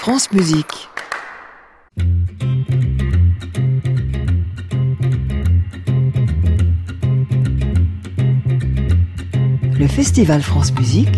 France Musique. Le Festival France Musique.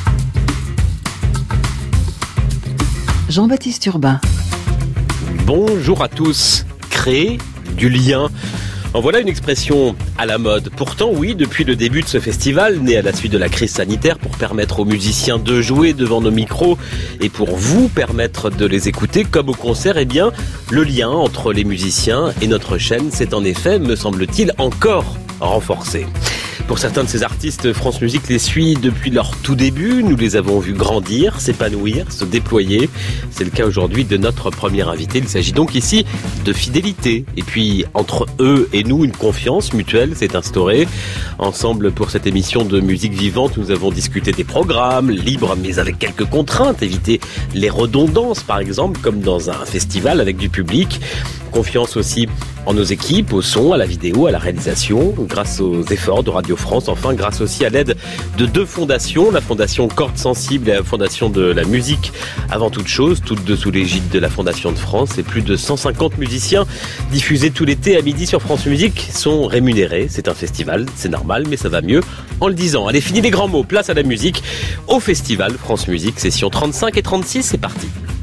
Jean-Baptiste Urbain. Bonjour à tous. Créer du lien. En voilà une expression à la mode. Pourtant, oui, depuis le début de ce festival, né à la suite de la crise sanitaire pour permettre aux musiciens de jouer devant nos micros et pour vous permettre de les écouter comme au concert, eh bien, le lien entre les musiciens et notre chaîne s'est en effet, me semble-t-il, encore renforcé. Pour certains de ces artistes, France Musique les suit depuis leur tout début. Nous les avons vus grandir, s'épanouir, se déployer. C'est le cas aujourd'hui de notre premier invité. Il s'agit donc ici de fidélité. Et puis, entre eux et nous, une confiance mutuelle s'est instaurée. Ensemble, pour cette émission de musique vivante, nous avons discuté des programmes, libres mais avec quelques contraintes. Éviter les redondances, par exemple, comme dans un festival avec du public. Confiance aussi en nos équipes, au son, à la vidéo, à la réalisation, grâce aux efforts de Radio France. Enfin, grâce aussi à l'aide de deux fondations, la Fondation Cordes Sensibles et la Fondation de la Musique. Avant toute chose, toutes deux sous l'égide de la Fondation de France, et plus de 150 musiciens diffusés tout l'été à midi sur France Musique sont rémunérés. C'est un festival, c'est normal, mais ça va mieux en le disant. Allez, fini les grands mots, place à la musique au Festival France Musique, session 35 et 36, c'est parti.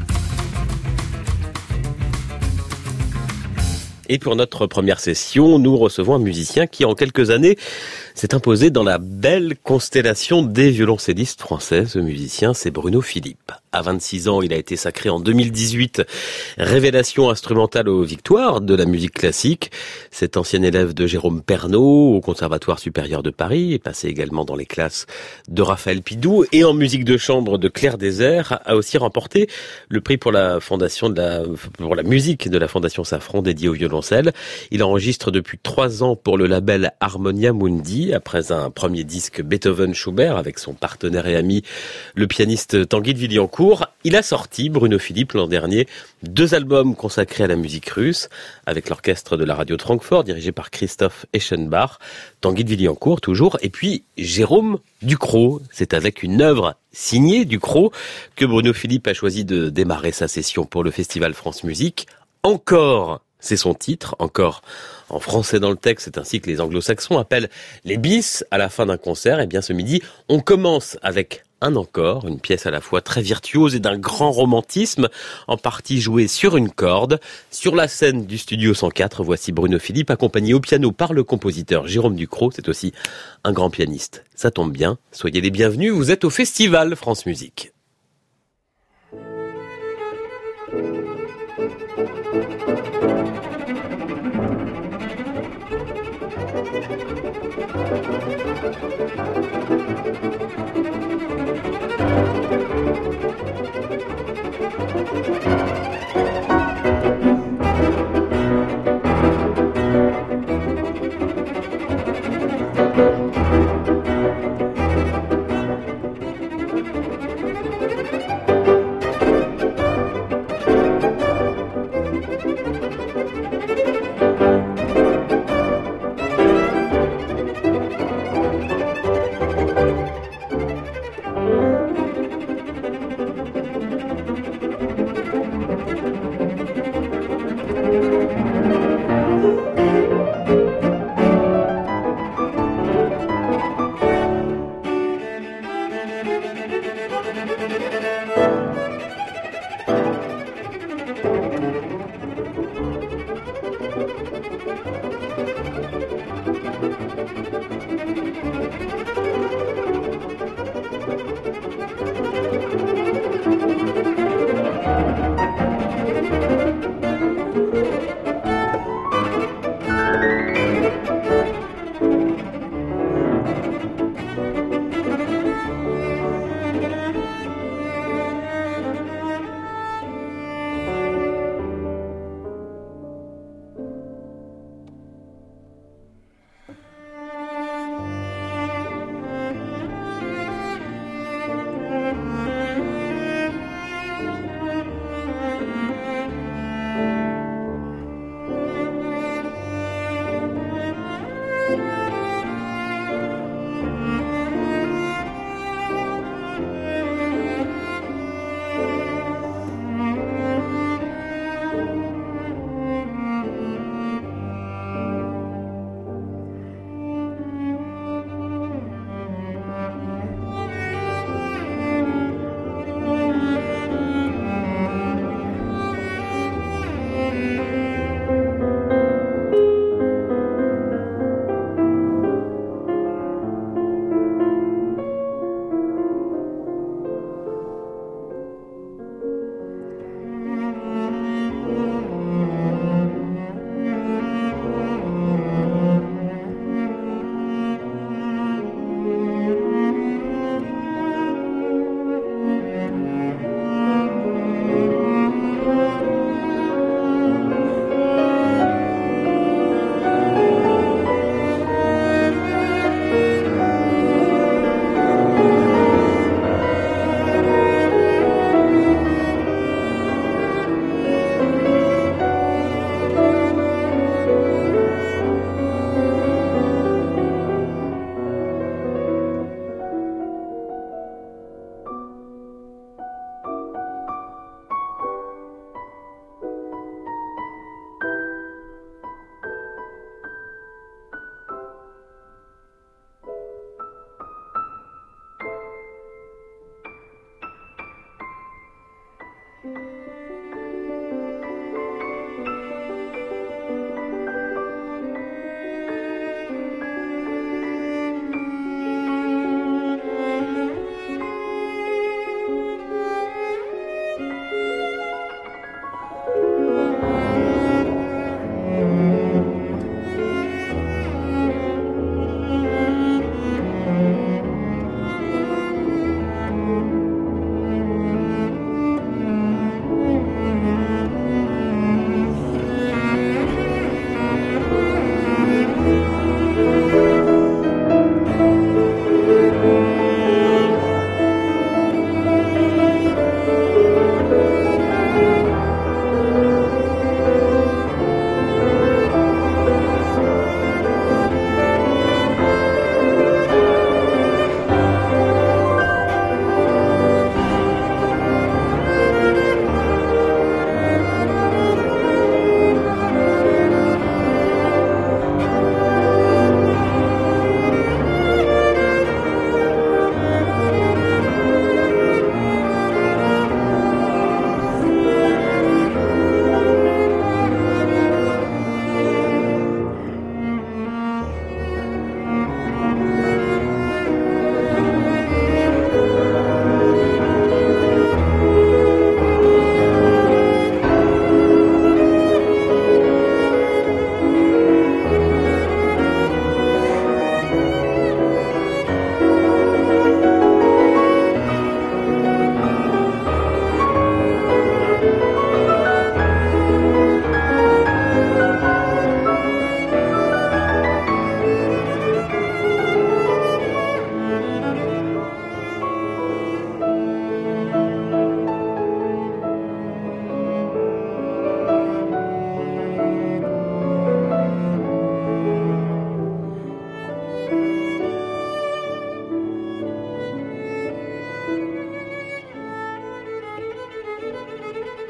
Et pour notre première session, nous recevons un musicien qui, en quelques années, s'est imposé dans la belle constellation des violoncellistes français. Ce musicien, c'est Bruno Philippe. À 26 ans, il a été sacré en 2018 révélation instrumentale aux victoires de la musique classique. Cet ancien élève de Jérôme Pernaut au Conservatoire supérieur de Paris est passé également dans les classes de Raphaël Pidoux et en musique de chambre de Claire Désert a aussi remporté le prix pour la musique de la Fondation Safran dédiée au violoncelle. Il enregistre depuis 3 ans pour le label Harmonia Mundi après un premier disque Beethoven-Schubert avec son partenaire et ami le pianiste Tanguy de Villancourt. Il a sorti, Bruno Philippe, l'an dernier, 2 albums consacrés à la musique russe, avec l'orchestre de la radio de Francfort, dirigé par Christophe Eschenbach, Tanguy de Villancourt toujours, et puis Jérôme Ducrot. C'est avec une œuvre signée Ducrot que Bruno Philippe a choisi de démarrer sa session pour le Festival France Musique. Encore, c'est son titre, encore en français dans le texte, c'est ainsi que les anglo-saxons appellent les bis à la fin d'un concert. Et bien ce midi, on commence avec un encore, une pièce à la fois très virtuose et d'un grand romantisme, en partie jouée sur une corde. Sur la scène du Studio 104, voici Bruno Philippe, accompagné au piano par le compositeur Jérôme Ducrot. C'est aussi un grand pianiste. Ça tombe bien, soyez les bienvenus, vous êtes au Festival France Musique.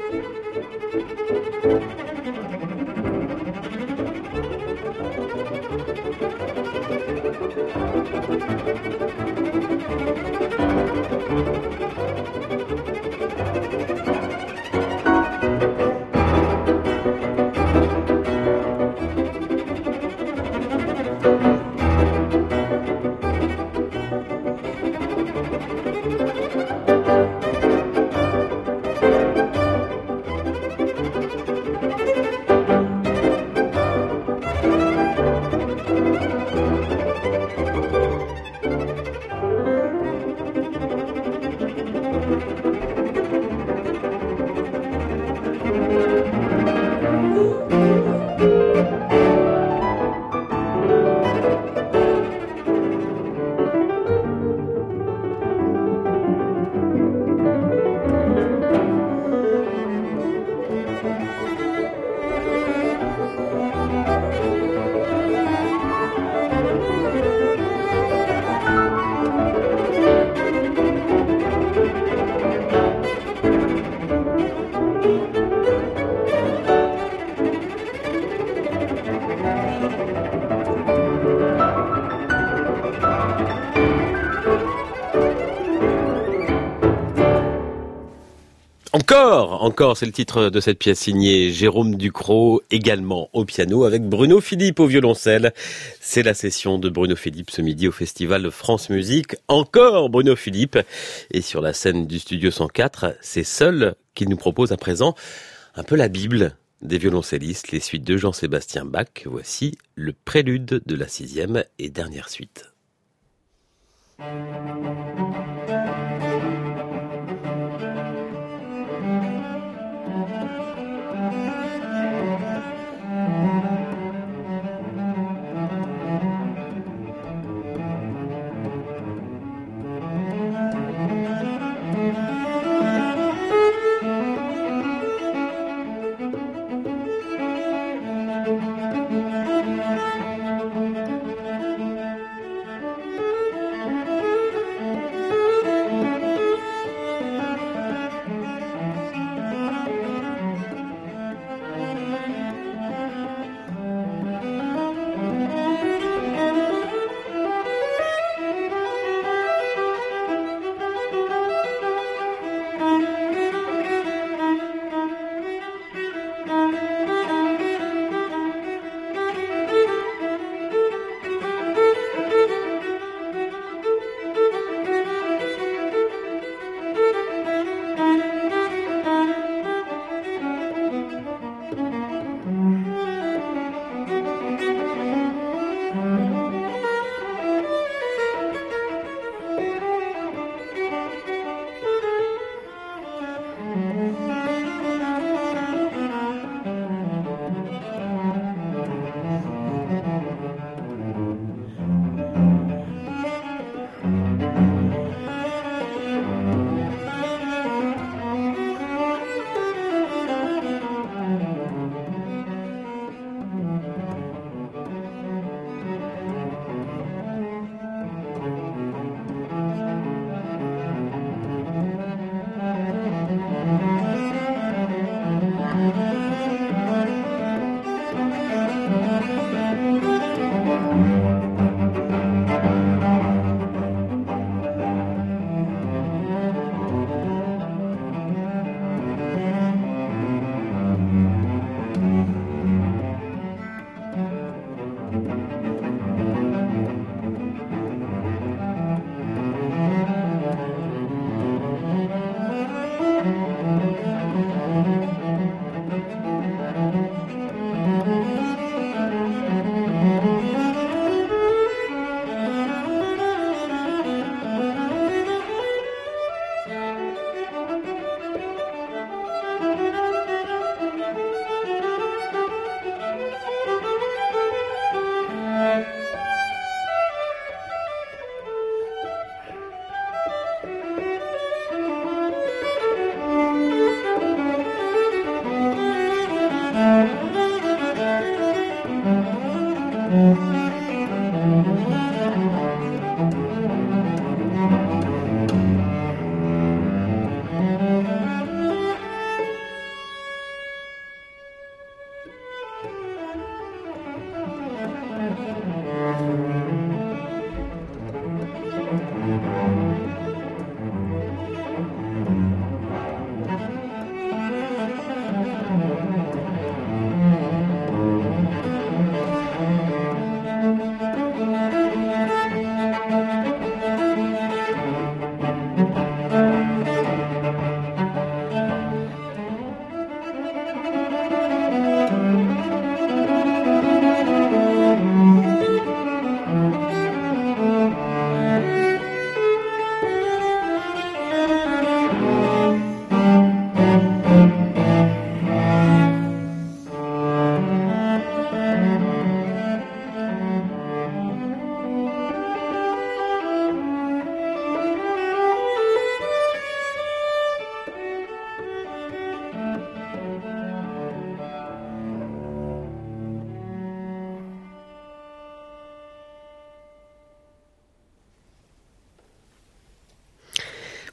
Encore, c'est le titre de cette pièce signée Jérôme Ducrot, également au piano, avec Bruno Philippe au violoncelle. C'est la session de Bruno Philippe ce midi au Festival France Musique. Encore Bruno Philippe. Et sur la scène du Studio 104, c'est seul qu'il nous propose à présent un peu la Bible des violoncellistes, les suites de Jean-Sébastien Bach. Voici le prélude de la 6e et dernière suite.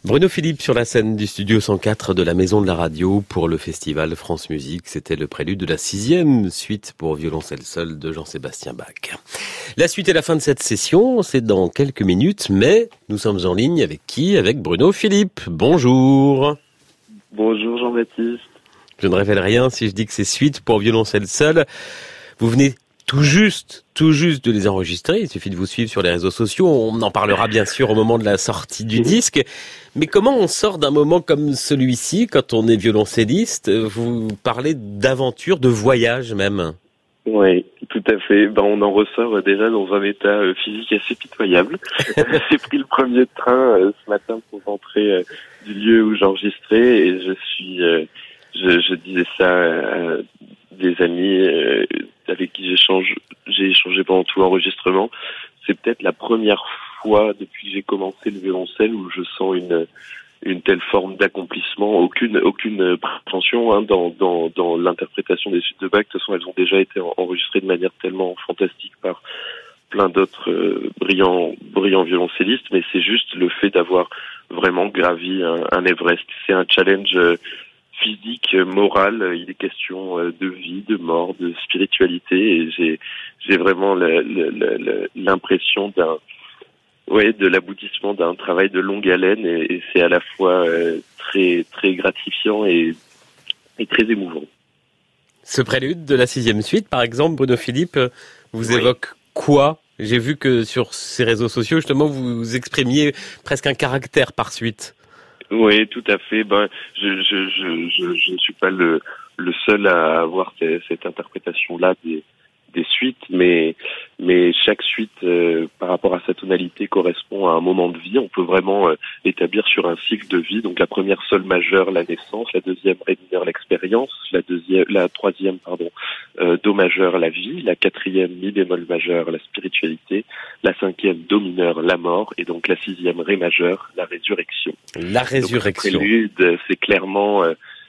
Bruno Philippe sur la scène du studio 104 de la Maison de la Radio pour le festival France Musique. C'était le prélude de la 6e suite pour violoncelle seul de Jean-Sébastien Bach. La suite et la fin de cette session, c'est dans quelques minutes, mais nous sommes en ligne avec qui? Avec Bruno Philippe. Bonjour. Bonjour Jean-Baptiste. Je ne révèle rien si je dis que c'est suite pour violoncelle seul. Vous venez tout juste de les enregistrer. Il suffit de vous suivre sur les réseaux sociaux. On en parlera bien sûr au moment de la sortie du disque. Mais comment on sort d'un moment comme celui-ci quand on est violoncelliste? Vous parlez d'aventure, de voyage même. Oui, tout à fait. On en ressort déjà dans un état physique assez pitoyable. J'ai pris le premier train ce matin pour rentrer du lieu où j'enregistrais et je disais ça à des amis avec qui j'ai échangé pendant tout l'enregistrement. C'est peut-être la première fois depuis que j'ai commencé le violoncelle où je sens une telle forme d'accomplissement, aucune prétention dans l'interprétation des suites de Bach. De toute façon, elles ont déjà été enregistrées de manière tellement fantastique par plein d'autres brillants violoncellistes, mais c'est juste le fait d'avoir vraiment gravi un Everest. C'est un challenge physique, moral. Il est question de vie, de mort, de spiritualité, et j'ai vraiment l'impression de l'aboutissement d'un travail de longue haleine, et c'est à la fois très très gratifiant et très émouvant. Ce prélude de la 6e suite, par exemple, Bruno Philippe, vous évoque quoi? J'ai vu que sur ces réseaux sociaux, justement, vous exprimiez presque un caractère par suite. Oui, tout à fait. Je ne suis pas le seul à avoir cette interprétation-là des suites, mais chaque suite, par rapport à sa tonalité, correspond à un moment de vie. On peut vraiment l'établir sur un cycle de vie. Donc la première, sol majeur, la naissance; la deuxième, ré mineur, l'expérience; la troisième, do majeur, la vie; la quatrième, mi bémol majeur, la spiritualité; la cinquième, do mineur, la mort; et donc la sixième, ré majeur, la résurrection. La résurrection. Donc, le prélude, c'est clairement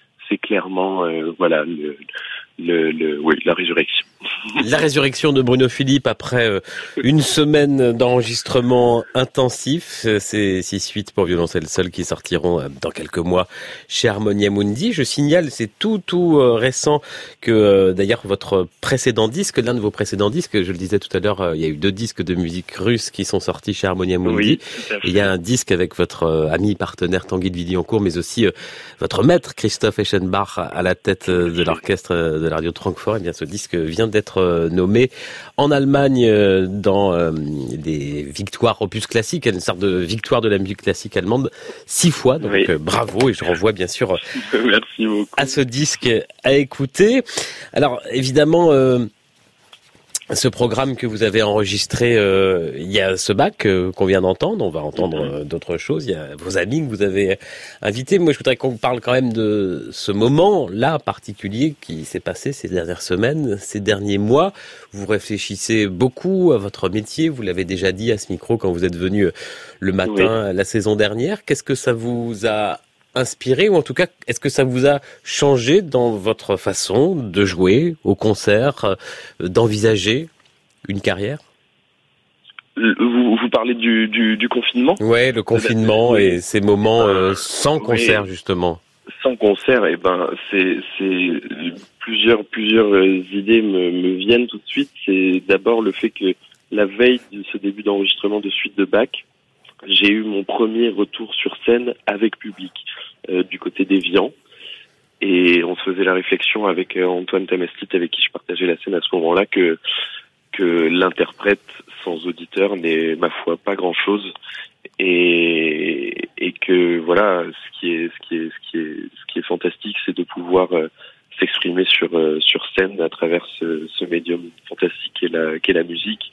voilà la résurrection. La résurrection de Bruno Philippe après une semaine d'enregistrement intensif. Ces 6 suites pour violoncelle seul qui sortiront dans quelques mois chez Harmonia Mundi. Je signale, c'est tout récent, que d'ailleurs votre précédent disque, l'un de vos précédents disques, je le disais tout à l'heure, il y a eu 2 disques de musique russe qui sont sortis chez Harmonia Mundi. Oui, il y a un disque avec votre ami partenaire Tanguy de Villiancourt, mais aussi votre maître Christoph Eschenbach à la tête de l'orchestre de la radio de Francfort. Et bien, ce disque vient d'être nommé en Allemagne dans des victoires opus classiques, une sorte de victoire de la musique classique allemande, 6 fois. Donc bravo, et je renvoie bien sûr Merci beaucoup à ce disque à écouter. Alors évidemment, ce programme que vous avez enregistré, il y a ce Bach qu'on vient d'entendre, on va entendre d'autres choses, il y a vos amis que vous avez invités. Moi, je voudrais qu'on parle quand même de ce moment-là particulier qui s'est passé ces dernières semaines, ces derniers mois. Vous réfléchissez beaucoup à votre métier, vous l'avez déjà dit à ce micro quand vous êtes venu le matin la saison dernière. Qu'est-ce que ça vous a inspiré, ou en tout cas, est-ce que ça vous a changé dans votre façon de jouer au concert, d'envisager une carrière? Vous parlez du confinement? Ouais, le confinement et ces moments sans concert, justement. Sans concert, c'est plusieurs idées me viennent tout de suite. C'est d'abord le fait que la veille de ce début d'enregistrement de suite de Bach, j'ai eu mon premier retour sur scène avec public du côté d'Évian, et on se faisait la réflexion avec Antoine Tamestit, avec qui je partageais la scène à ce moment-là, que l'interprète sans auditeur n'est, ma foi, pas grand-chose, et que voilà, ce qui est fantastique, c'est de pouvoir s'exprimer sur scène à travers ce médium fantastique qu'est la musique.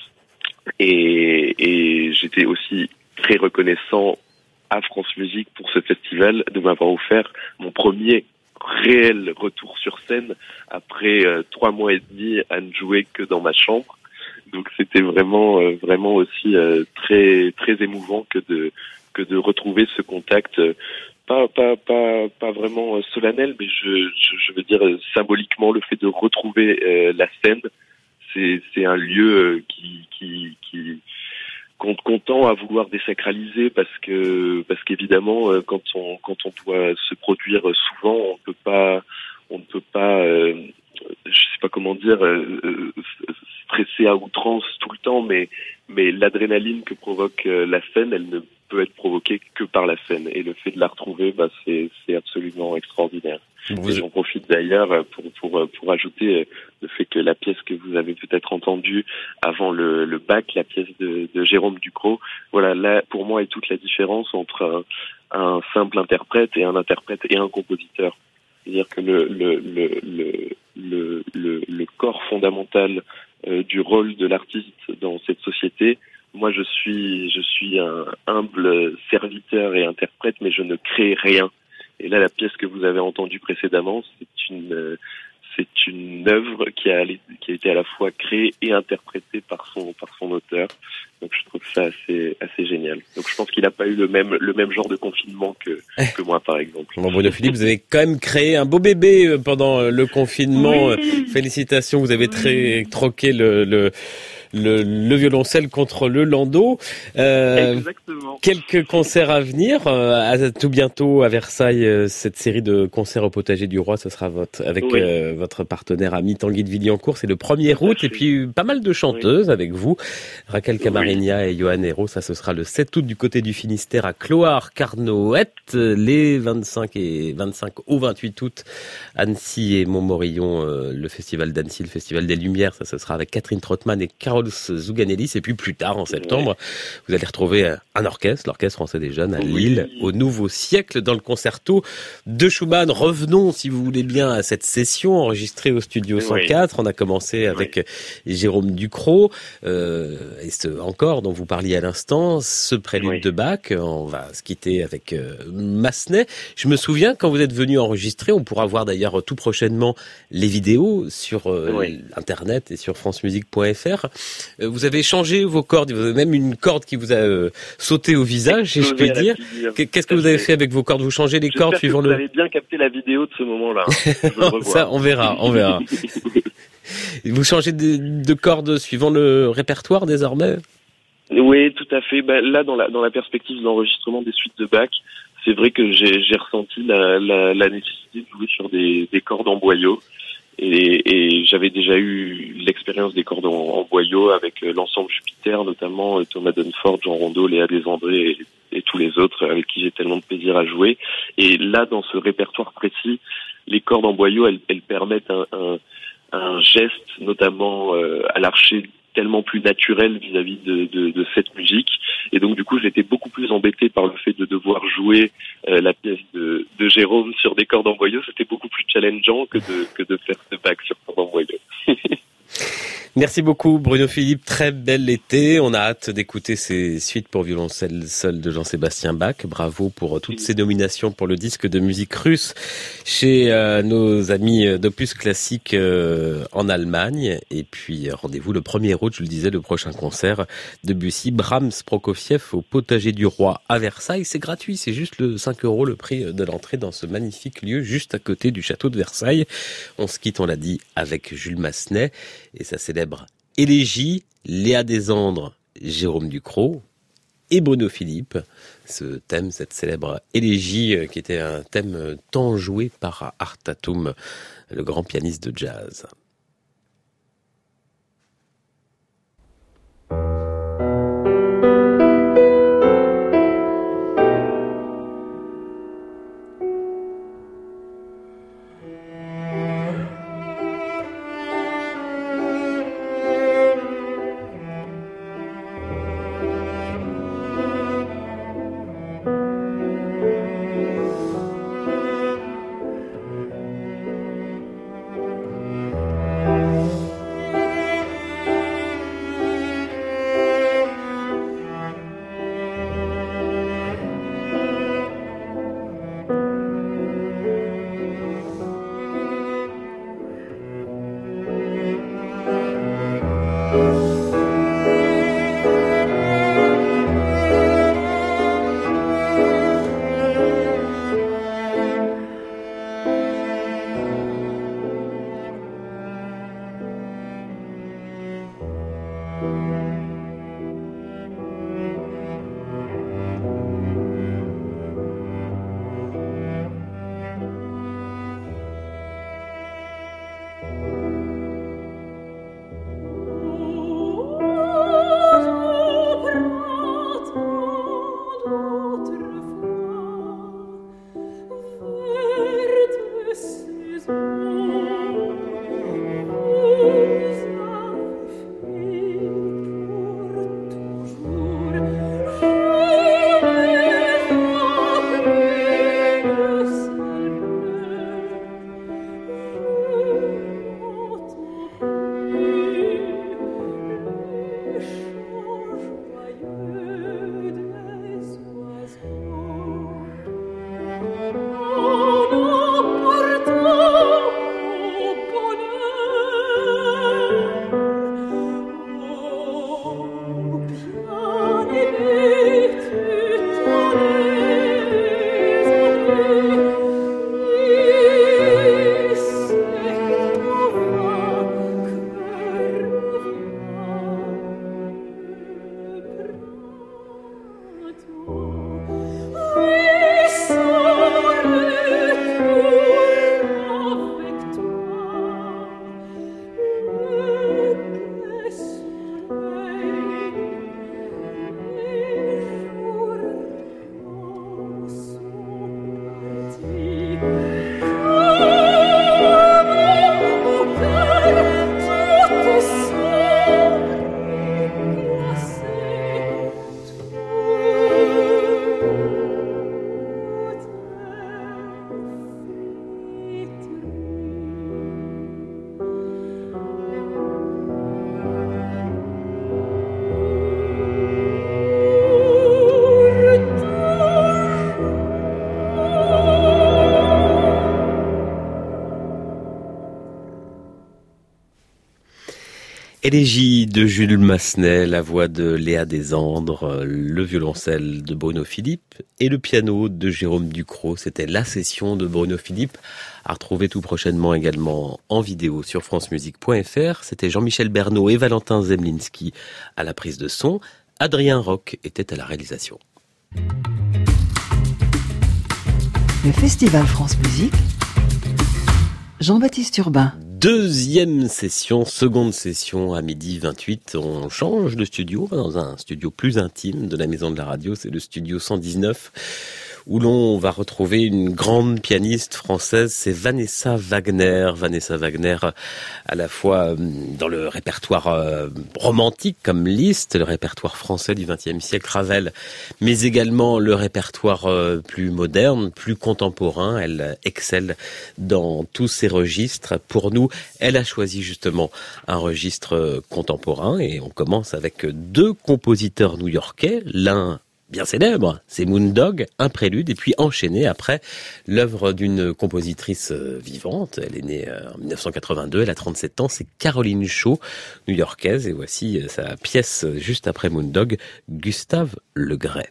Et j'étais aussi très reconnaissant à France Musique pour ce festival de m'avoir offert mon premier réel retour sur scène après 3 mois et demi à ne jouer que dans ma chambre. Donc c'était vraiment aussi très très émouvant que de retrouver ce contact, pas vraiment solennel, mais je veux dire symboliquement, le fait de retrouver la scène. C'est un lieu qu'on tend à vouloir désacraliser parce qu'évidemment quand on doit se produire souvent, on ne peut pas je sais pas comment dire stresser à outrance tout le temps, mais l'adrénaline que provoque la scène, elle ne peut être provoquée que par la scène, et le fait de la retrouver, c'est absolument extraordinaire. Et j'en profite d'ailleurs pour ajouter le fait que la pièce que vous avez peut-être entendue avant le bac, la pièce de Jérôme Ducrot, voilà, là pour moi est toute la différence entre un simple interprète et un compositeur. C'est-à-dire que le corps fondamental du rôle de l'artiste dans cette société, moi je suis un humble serviteur et interprète, mais je ne crée rien. Et là, la pièce que vous avez entendue précédemment, c'est une œuvre qui a été à la fois créée et interprétée par son auteur. Donc je trouve ça assez génial. Donc je pense qu'il n'a pas eu le même genre de confinement que moi, par exemple. Bon, Bruno Philippe, vous avez quand même créé un beau bébé pendant le confinement. Oui. Félicitations, vous avez troqué le violoncelle contre le landau. Exactement. Quelques concerts à venir, tout bientôt à Versailles, cette série de concerts au Potager du Roi, ce sera votre partenaire ami Tanguy de Villiancourt, c'est le 1er août, et puis pas mal de chanteuses avec vous, Raquel Camarigna et Johan Hérault, ça ce sera le 7 août du côté du Finistère à Cloire-Carnoët, les 25 au 28 août, Annecy et Montmorillon, le festival d'Annecy, le festival des Lumières, ça ce sera avec Catherine Trottmann et Carole Zouganelis, et puis plus tard en septembre, vous allez retrouver un orchestre, l'Orchestre Français des Jeunes à Lille, au Nouveau Siècle, dans le concerto de Schumann. Revenons, si vous voulez bien, à cette session enregistrée au Studio 104. On a commencé avec Jérôme Ducrot, et ce encore dont vous parliez à l'instant, ce prélude de Bach. On va se quitter avec Massenet. Je me souviens, quand vous êtes venu enregistrer, on pourra voir d'ailleurs tout prochainement les vidéos sur Internet et sur francemusique.fr. Vous avez changé vos cordes, vous avez même une corde qui vous a sauté au visage, si je puis dire. Qu'est-ce que vous avez fait avec vos cordes? Vous changez les cordes suivant Vous avez bien capté la vidéo de ce moment-là. Ça, on verra. Vous changez de cordes suivant le répertoire désormais? Oui, tout à fait. Là, dans la perspective d'enregistrement des suites de Bach, c'est vrai que j'ai ressenti la nécessité de jouer sur des cordes en boyau. Et j'avais déjà eu l'expérience des cordes en boyau avec l'ensemble Jupiter, notamment Thomas Dunford, Jean Rondeau, Léa Desandré et tous les autres avec qui j'ai tellement de plaisir à jouer. Et là, dans ce répertoire précis, les cordes en boyau, elles permettent un geste, notamment à l'archer, tellement plus naturel vis-à-vis de cette musique. Et donc du coup j'étais beaucoup plus embêté par le fait de devoir jouer la pièce de Jérôme sur des cordes en boyau. C'était beaucoup plus challengeant que de faire ce Bach sur cordes en boyau. Merci beaucoup Bruno Philippe, très bel été. On a hâte d'écouter ces suites pour violoncelle seul de Jean-Sébastien Bach. Bravo pour toutes ces nominations pour le disque de musique russe chez nos amis d'Opus Classique en Allemagne. Et puis rendez-vous le 1er août, je le disais, le prochain concert Debussy, Brahms, Prokofiev au Potager du Roi à Versailles. C'est gratuit, c'est juste le 5 € le prix de l'entrée dans ce magnifique lieu juste à côté du château de Versailles. On se quitte, on l'a dit, avec Jules Massenet et sa célèbre Élégie, Léa Desandre, Jérôme Ducrot et Bruno Philippe. Ce thème, cette célèbre élégie qui était un thème tant joué par Art Tatum, le grand pianiste de jazz. Élégie de Jules Massenet, la voix de Léa Desandres, le violoncelle de Bruno Philippe et le piano de Jérôme Ducrot. C'était la session de Bruno Philippe, à retrouver tout prochainement également en vidéo sur francemusique.fr. C'était Jean-Michel Bernot et Valentin Zemlinski à la prise de son. Adrien Roch était à la réalisation. Le Festival France Musique, Jean-Baptiste Urbain. Deuxième session, seconde session à 12h28. On change de studio, on va dans un studio plus intime de la Maison de la Radio. C'est le studio 119 où l'on va retrouver une grande pianiste française, c'est Vanessa Wagner. Vanessa Wagner, à la fois dans le répertoire romantique comme Liszt, le répertoire français du XXe siècle, Ravel, mais également le répertoire plus moderne, plus contemporain. Elle excelle dans tous ces registres. Pour nous, elle a choisi justement un registre contemporain et on commence avec deux compositeurs new-yorkais, l'un bien célèbre, c'est Moondog, un prélude, et puis enchaîné après l'œuvre d'une compositrice vivante. Elle est née en 1982, elle a 37 ans, c'est Caroline Shaw, new-yorkaise, et voici sa pièce juste après Moondog, Gustave Le Gray.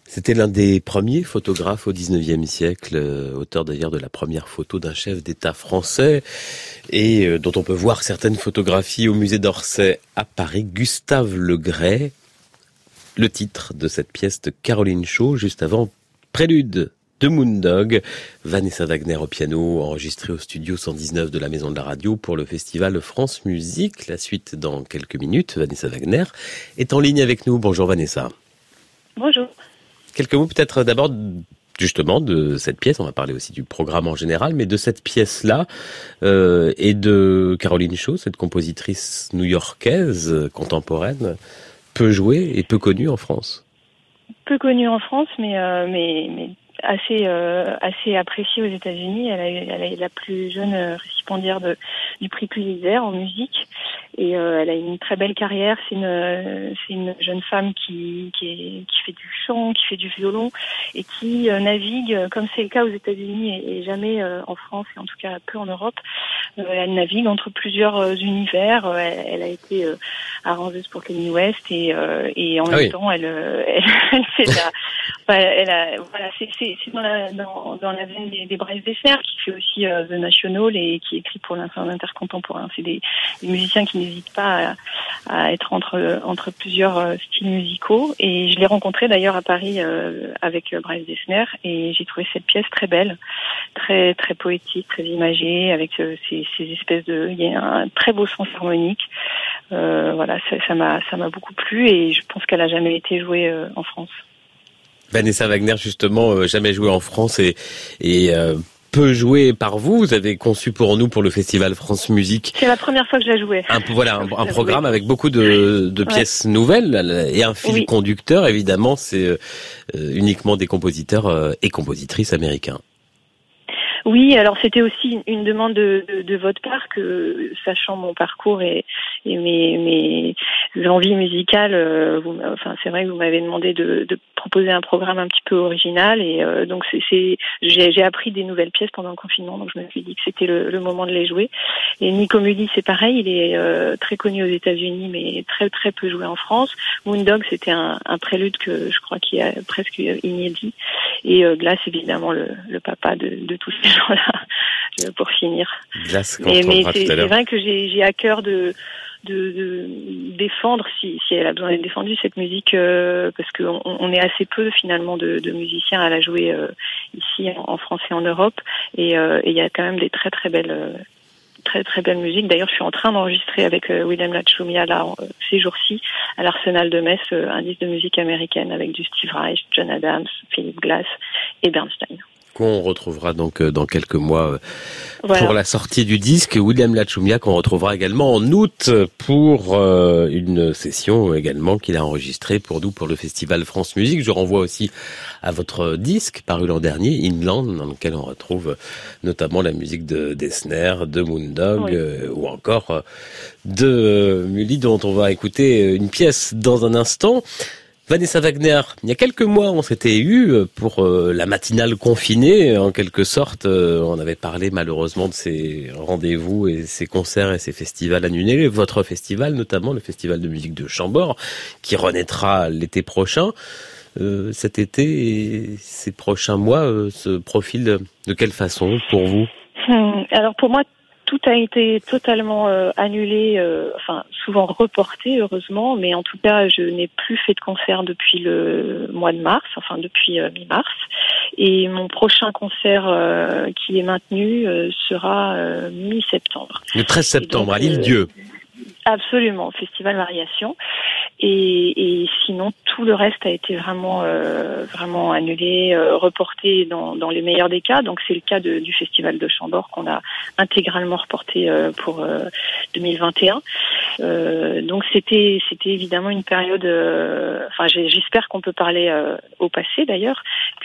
C'était l'un des premiers photographes au XIXe siècle, auteur d'ailleurs de la première photo d'un chef d'État français et dont on peut voir certaines photographies au musée d'Orsay à Paris, Gustave Le Gray. Le titre de cette pièce de Caroline Shaw, juste avant Prélude de Moondog, Vanessa Wagner au piano, enregistré au studio 119 de la Maison de la Radio pour le festival France Musique. La suite dans quelques minutes. Vanessa Wagner est en ligne avec nous. Bonjour Vanessa. Bonjour. Quelques mots peut-être d'abord justement de cette pièce, on va parler aussi du programme en général, mais de cette pièce-là et de Caroline Shaw, cette compositrice new-yorkaise contemporaine, peu jouée et peu connue en France. Peu connue en France, mais assez appréciée aux États-Unis. Elle est la plus jeune récipiendaire du prix Pulitzer en musique. Et elle a une très belle carrière. C'est une jeune femme qui fait du chant, qui fait du violon et qui navigue, comme c'est le cas aux États-Unis et jamais en France et en tout cas peu en Europe. Elle navigue entre plusieurs univers. Elle a été arrangeuse pour Kanye West et en même temps elle fait c'est dans la veine des Bryce Dessner, qui fait aussi The National et qui écrit pour l'Inter contemporain. C'est des musiciens qui n'hésitent pas à être entre plusieurs styles musicaux. Et je l'ai rencontré d'ailleurs à Paris avec Bryce Dessner et j'ai trouvé cette pièce très belle, très très poétique, très imagée, avec ces espèces il y a un très beau sens harmonique. Ça m'a beaucoup plu et je pense qu'elle a jamais été jouée en France. Vanessa Wagner, justement, jamais joué en France et peu joué par vous. Vous avez conçu pour nous, pour le Festival France Musique. C'est la première fois que je la jouais. Un programme avec beaucoup de pièces nouvelles et un fil conducteur. Évidemment, c'est uniquement des compositeurs et compositrices américains. Oui, alors c'était aussi une demande de votre part que, sachant mon parcours et mes envies musicales, c'est vrai que vous m'avez demandé de proposer un programme un petit peu original et donc j'ai appris des nouvelles pièces pendant le confinement, donc je me suis dit que c'était le moment de les jouer. Et Nico Muhly, c'est pareil, il est très connu aux États-Unis mais très très peu joué en France. Moondog, c'était un prélude que je crois qui est presque inédit. Et Glass, évidemment, le papa de tous ces gens-là, pour finir. Glass, mais c'est vrai que j'ai à cœur de défendre, si elle a besoin d'être défendue, cette musique, parce qu'on est assez peu finalement de musiciens à la jouer ici en France et en Europe. Et il y a quand même des très très belles musiques. D'ailleurs, je suis en train d'enregistrer avec William Lachumia là ces jours-ci à l'Arsenal de Metz un disque de musique américaine avec du Steve Reich, John Adams, Philip Glass et Bernstein. Qu'on retrouvera donc dans quelques mois pour la sortie du disque. William Lachumia qu'on retrouvera également en août pour une session également qu'il a enregistrée pour nous pour le Festival France Musique. Je renvoie aussi à votre disque paru l'an dernier, Inland, dans lequel on retrouve notamment la musique de Dessner, de Moondog ou encore de Muhly dont on va écouter une pièce dans un instant. Vanessa Wagner, il y a quelques mois, on s'était eu pour la matinale confinée, en quelque sorte. On avait parlé malheureusement de ces rendez-vous et ces concerts et ces festivals annulés. Votre festival, notamment le Festival de musique de Chambord, qui renaîtra l'été prochain. Cet été et ces prochains mois se profilent de quelle façon pour vous ? Alors pour moi, tout a été totalement annulé, souvent reporté heureusement, mais en tout cas je n'ai plus fait de concert depuis le mois de mars, depuis mi-mars, et mon prochain concert qui est maintenu sera mi-septembre. Le 13 septembre donc, à l'Île-Dieu. Absolument, au Festival Variation. Et sinon, tout le reste a été vraiment annulé, reporté dans les meilleurs des cas. Donc c'est le cas du Festival de Chambord qu'on a intégralement reporté pour 2021. Donc c'était évidemment une période. J'espère qu'on peut parler au passé d'ailleurs,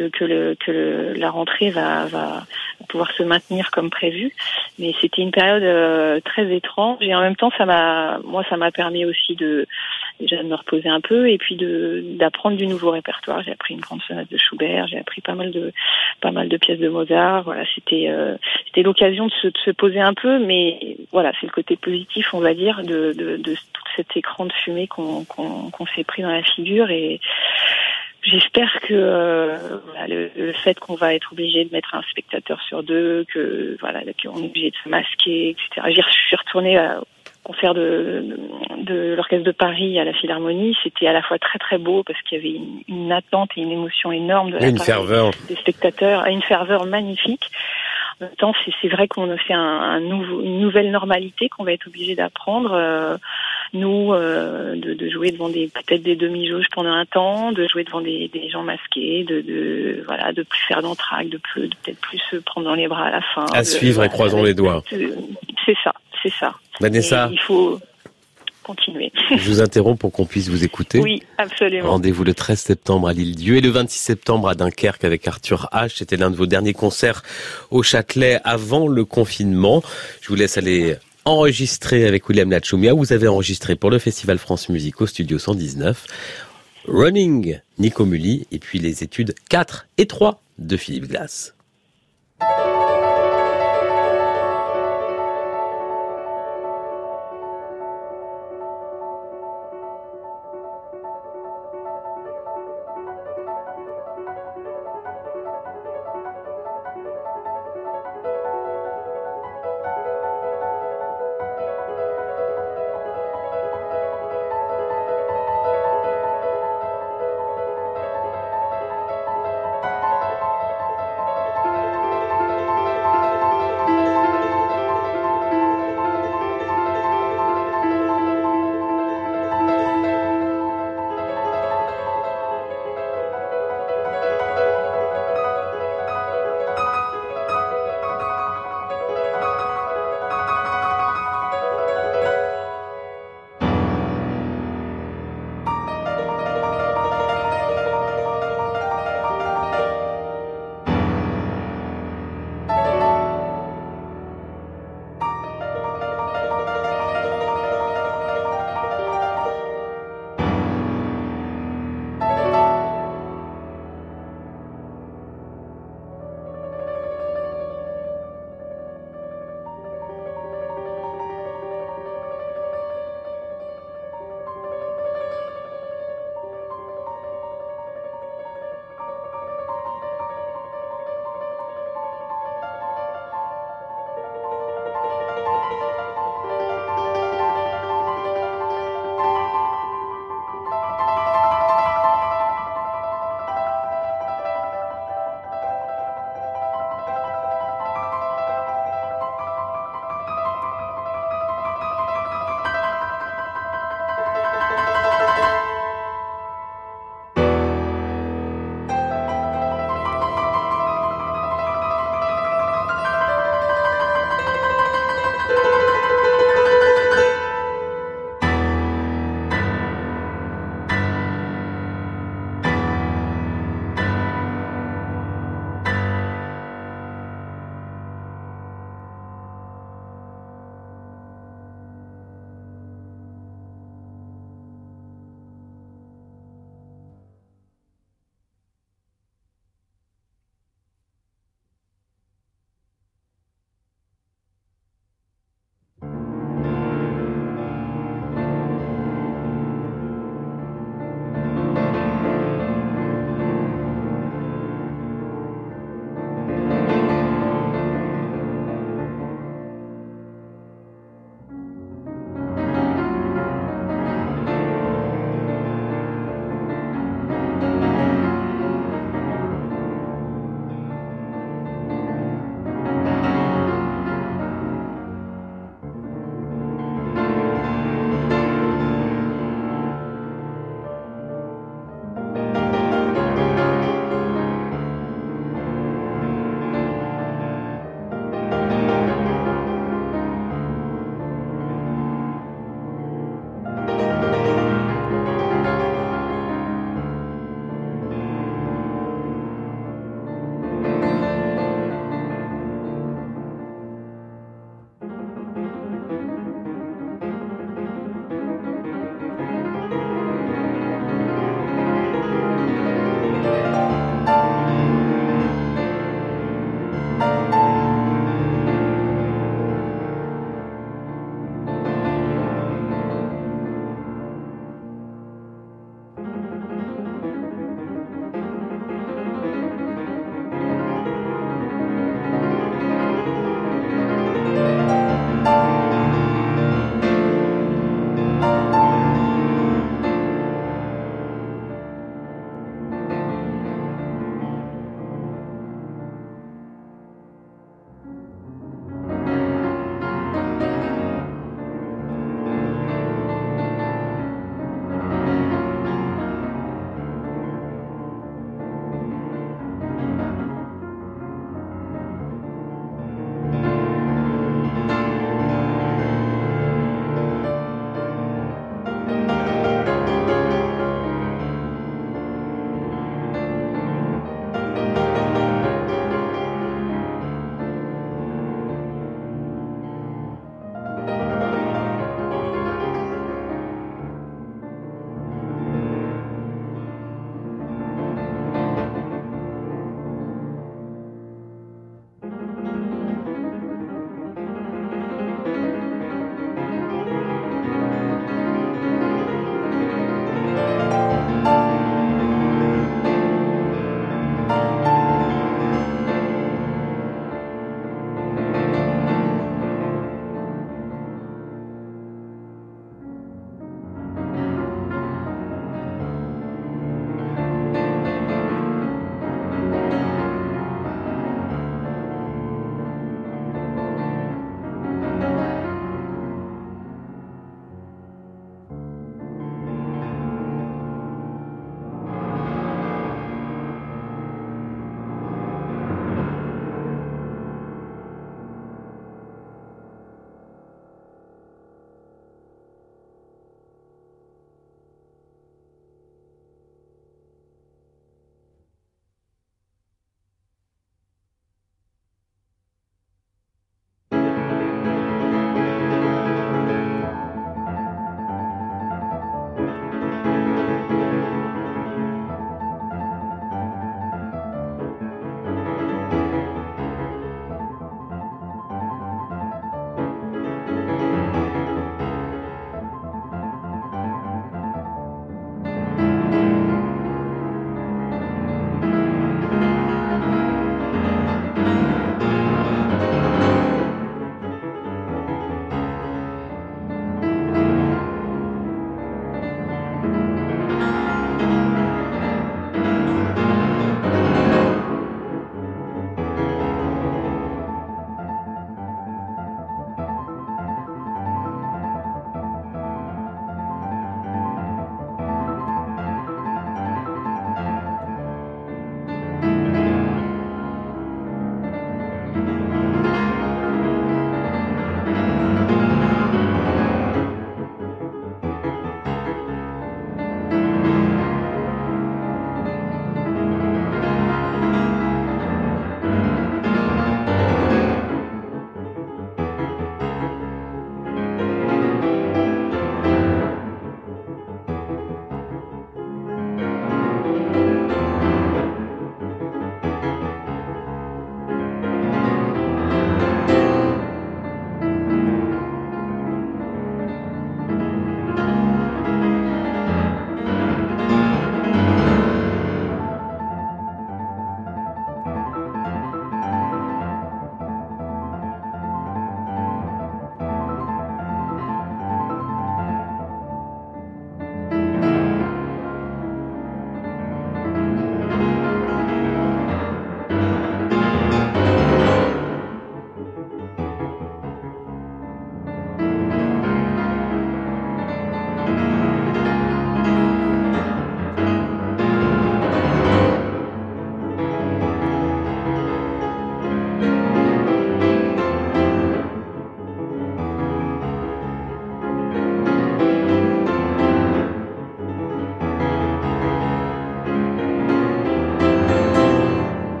que la rentrée va pouvoir se maintenir comme prévu. Mais c'était une période très étrange et en même temps ça m'a permis aussi déjà de me reposer un peu et puis d'apprendre du nouveau répertoire. J'ai appris une grande sonate de Schubert, j'ai appris pas mal de pièces de Mozart. Voilà, c'était l'occasion de se poser un peu, mais voilà, c'est le côté positif, on va dire, de tout cet écran de fumée qu'on s'est pris dans la figure et J'espère que voilà, le fait qu'on va être obligé de mettre un spectateur sur deux, que voilà, qu'on est obligé de se masquer, etc. Je suis retournée au concert de l'Orchestre de Paris à la Philharmonie. C'était à la fois très très beau parce qu'il y avait une attente et une émotion énorme de la part des spectateurs, une ferveur magnifique. En même temps, c'est vrai qu'on fait une nouvelle normalité qu'on va être obligé d'apprendre. Nous, de jouer devant peut-être des demi-jauges pendant un temps, de jouer devant des gens masqués, voilà, de plus faire d'entraque, de peut-être plus se prendre dans les bras à la fin. À suivre et croisons les doigts. C'est ça. Vanessa. Et il faut continuer. Je vous interromps pour qu'on puisse vous écouter. Oui, absolument. Rendez-vous le 13 septembre à l'Île-Dieu et le 26 septembre à Dunkerque avec Arthur H. C'était l'un de vos derniers concerts au Châtelet avant le confinement. Je vous laisse aller enregistrer avec William Lachumia. Vous avez enregistré pour le Festival France Musique au Studio 119. Running, Nico Mully, et puis les études 4 et 3 de Philippe Glass.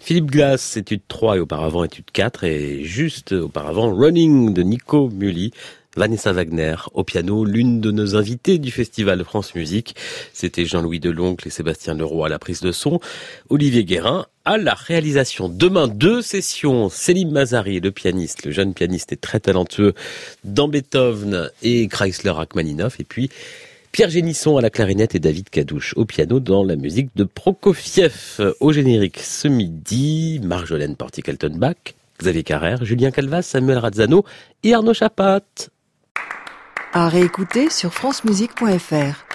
Philippe Glass, étude 3 et auparavant étude 4 et juste auparavant Running de Nico Muhly. Vanessa Wagner au piano, l'une de nos invitées du Festival France Musique. C'était Jean-Louis Deloncle et Sébastien Leroy à la prise de son. Olivier Guérin à la réalisation. Demain, 2 sessions. Selim Mazari, le pianiste, le jeune pianiste et très talentueux dans Beethoven et Chrysler Rachmaninoff. Et puis Pierre Génisson à la clarinette et David Cadouche au piano dans la musique de Prokofiev. Au générique ce midi, Marjolaine Portier-Kaltenbach, Xavier Carrère, Julien Calvas, Samuel Razzano et Arnaud Chapat. À réécouter sur francemusique.fr.